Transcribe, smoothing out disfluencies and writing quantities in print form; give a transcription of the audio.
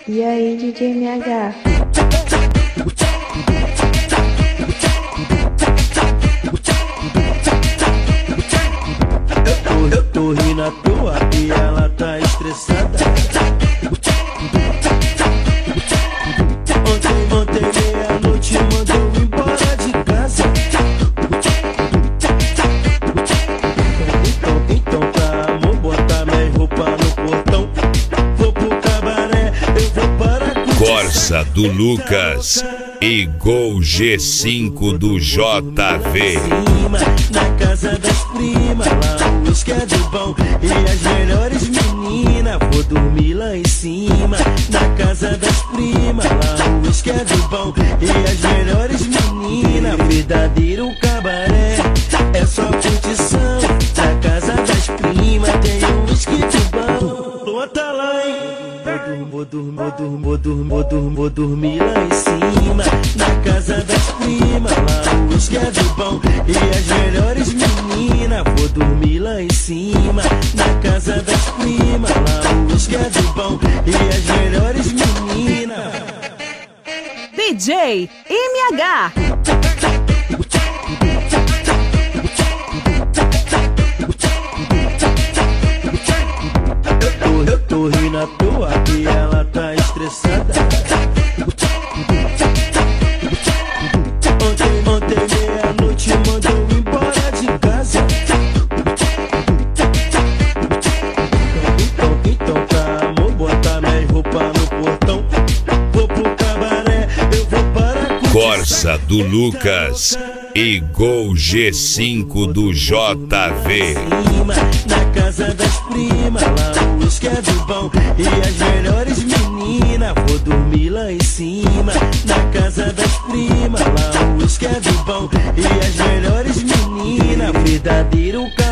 E aí, DJ MH? Eu tô rindo à toa e ela tá estressada. Ontem meia-noite mandou embora de casa. Então tá, amor, botar minha roupa no portão. Vou pro cabaré, eu vou para a Corsa do Lucas e Gol G5 do JV. Na casa das primas, lá o uísque é do bom e as melhores meninas, vou dormir lá em cima. Na casa das primas, lá o uísque é do bom e as melhores meninas, verdadeiro cabaré, é só curtição. Na casa das primas tem um uísque do bom. Bota lá, hein? Vou dormir lá em cima. Na casa das primas, lá o uísque é do bom e as melhores meninas, vou dormir lá em cima. Na casa das primas, lá o uísque é do bom e as melhores meninas. DJ MH. Eu tô rindo à toa e ela tá estressada. Ontem meia-noite mandou embora de casa. Então tá, amor, botar minha roupa no portão. Vou pro cabaré, eu vou para a Corsa do Lucas e Gol G5 do JV. Na casa das primas, lá o uísque é do bom e as melhores meninas, vou dormir lá em cima. Na casa das primas, lá o uísque é do bom e as melhores meninas, verdadeiro